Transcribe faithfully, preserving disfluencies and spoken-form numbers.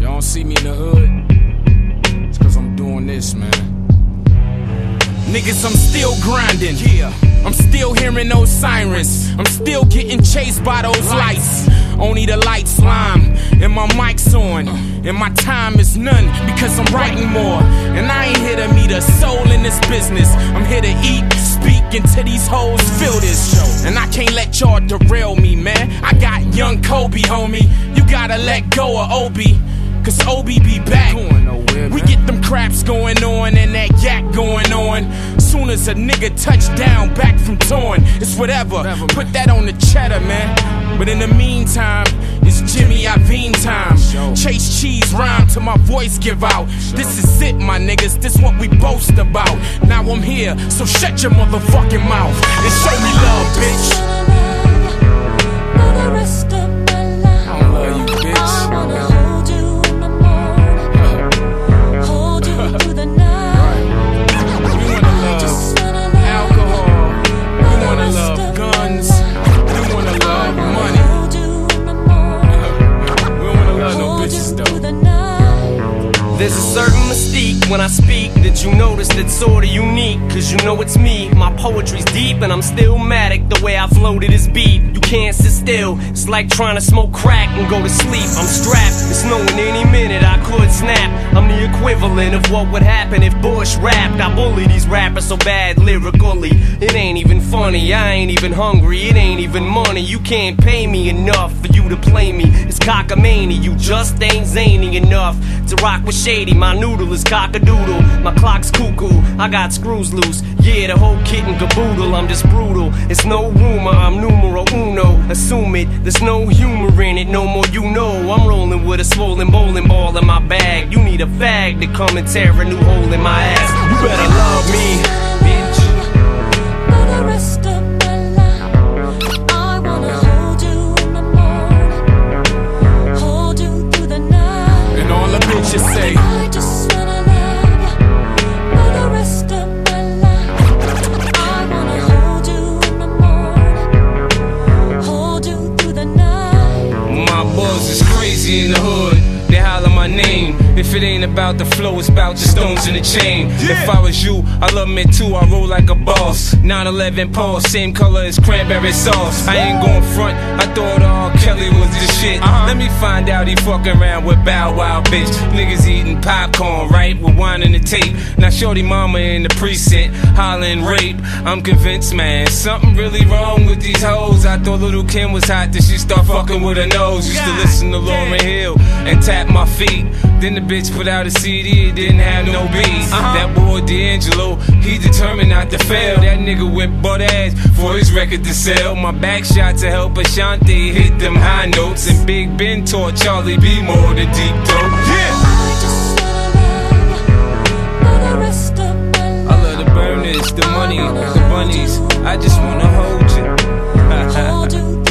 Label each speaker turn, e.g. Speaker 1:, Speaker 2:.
Speaker 1: Y'all don't see me in the hood, it's cause I'm doing this, man. Niggas, I'm still grinding. Yeah. I'm still hearing those sirens. I'm still getting chased by those lights. Only the lights lime, and my mic's on, and my time is none because I'm writing more. And I ain't here to meet a soul in this business. I'm here to eat, speak, until these hoes feel this. And I can't let y'all derail me, man. I got young Kobe, homie. You gotta let go of Obi, cause Obi be back. We get them craps going on and that yak going on. Soon as a nigga touch down back from torn, it's whatever. Put that on the cheddar, man. But in the meantime, it's Jimmy Iovine time. Chase cheese rhyme till my voice give out. This is it, my niggas, this what we boast about. Now I'm here, so shut your motherfucking mouth and show me love, bitch. I don't love you, bitch.
Speaker 2: There's a certain mystique when I speak that you notice that's sorta unique. Cause you know it's me, my poetry's deep and I'm still matic the way I flow to this beat. You can't sit still, it's like trying to smoke crack and go to sleep. I'm strapped, it's knowing any minute I could snap. I'm the equivalent of what would happen if Bush rapped. I bully these rappers so bad lyrically, it ain't even funny, I ain't even hungry, it ain't even money. You can't pay me enough for you to play me. It's cockamamie, you just ain't zany enough to rock with shady. My noodle is cock-a-doodle, my clock's cuckoo, I got screws loose. Yeah, the whole kit and caboodle, I'm just brutal. It's no rumor, I'm numero uno. Assume it, there's no humor in it, no more you know. I'm rolling with a swollen bowling ball in my bag. You need a fag to come and tear a new hole in my ass. You better love me, bitch.
Speaker 3: For the rest of my life, I wanna hold you in the morning, hold you through the night.
Speaker 1: And all the bitches say,
Speaker 3: I just wanna love you for the rest of my life. I wanna hold you in the morning, hold you through the night.
Speaker 1: my buzz is crazy in the hood. They holler my name. If it ain't about the flow, it's about the stones in the chain. Yeah. If I was you, I love me too, I roll like a boss. nine eleven Paul, same color as cranberry sauce. I ain't going front, I thought R. Kelly was the shit. Uh-huh. Let me find out he fucking around with Bow Wow, bitch. Niggas eating popcorn, right, with wine in the tape. Now shorty mama in the precinct, hollering rape. I'm convinced, man, something really wrong with these hoes. I thought Little Kim was hot, then she start fucking with her nose. Used to listen to Lauryn Hill and tap my feet. Then the bitch put out a C D, it didn't have no beats. Uh-huh. That boy D'Angelo, he determined not to fail. That nigga went butt ass for his record to sell. My back shot to help Ashanti hit them high notes. And Big Ben taught Charlie B more than deep throat. Yeah.
Speaker 3: I just wanna love you for the rest of my life.
Speaker 1: I love the burners, the money, the bunnies. I just wanna hold you.
Speaker 3: Hold you